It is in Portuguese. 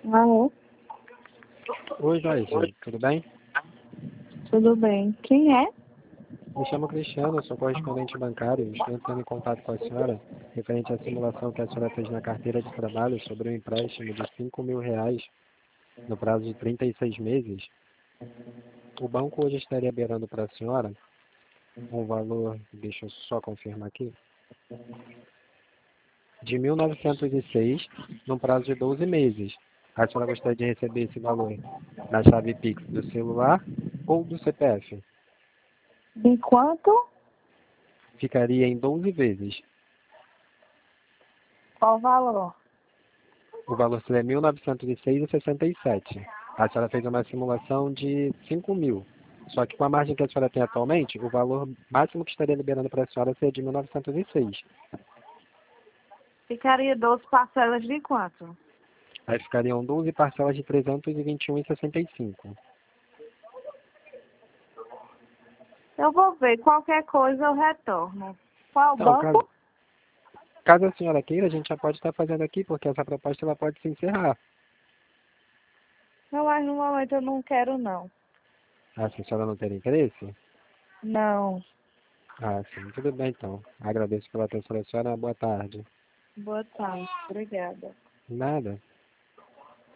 Alô, Oi, Joyce, tudo bem? tudo bem? Quem é? Me chamo Cristiano, sou correspondente bancário. Estou entrando em contato com a senhora referente à simulação que a senhora fez na carteira de trabalho sobre um empréstimo de R$ 5.000 no prazo de 36 meses. O banco hoje estaria beirando para a senhora um valor, deixa eu só confirmar aqui, de 1.906 no prazo de 12 meses. A senhora gostaria de receber esse valor na chave Pix do celular ou do CPF? Enquanto? Ficaria em 12 vezes. Qual o valor? O valor seria 1.906,67. A senhora fez uma simulação de 5.000. Só que com a margem que a senhora tem atualmente, o valor máximo que estaria liberando para a senhora seria de 1.906. Ficaria 12 parcelas de quanto? Aí ficariam 12 parcelas de 321,65. Eu vou ver, qualquer coisa eu retorno. Qual Então, caso, banco? caso a senhora queira, a gente já pode estar fazendo aqui, porque essa proposta ela pode se encerrar. Não, mas no momento eu não quero não. Ah, se a senhora não ter interesse? Não. Ah, sim, tudo bem então. Agradeço pela atenção da senhora. Boa tarde. Boa tarde. Obrigada. Nada.